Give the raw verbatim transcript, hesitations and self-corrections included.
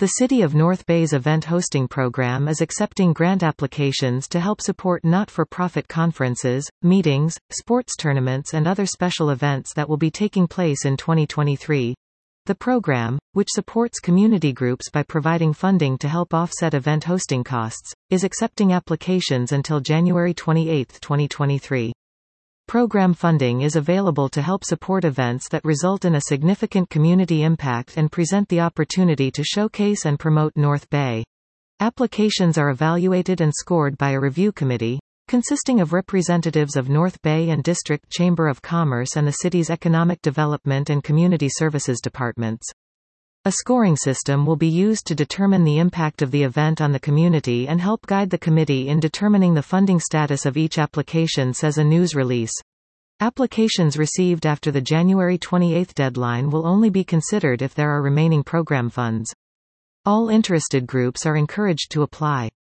The City of North Bay's event hosting program is accepting grant applications to help support not-for-profit conferences, meetings, sports tournaments and other special events that will be taking place in twenty twenty-three. The program, which supports community groups by providing funding to help offset event hosting costs, is accepting applications until January twenty-eighth, twenty twenty-three. Program funding is available to help support events that result in a significant community impact and present the opportunity to showcase and promote North Bay. Applications are evaluated and scored by a review committee, consisting of representatives of North Bay and District Chamber of Commerce and the city's Economic Development and Community Services departments. A scoring system will be used to determine the impact of the event on the community and help guide the committee in determining the funding status of each application, says a news release. Applications received after the January twenty-eighth deadline will only be considered if there are remaining program funds. All interested groups are encouraged to apply.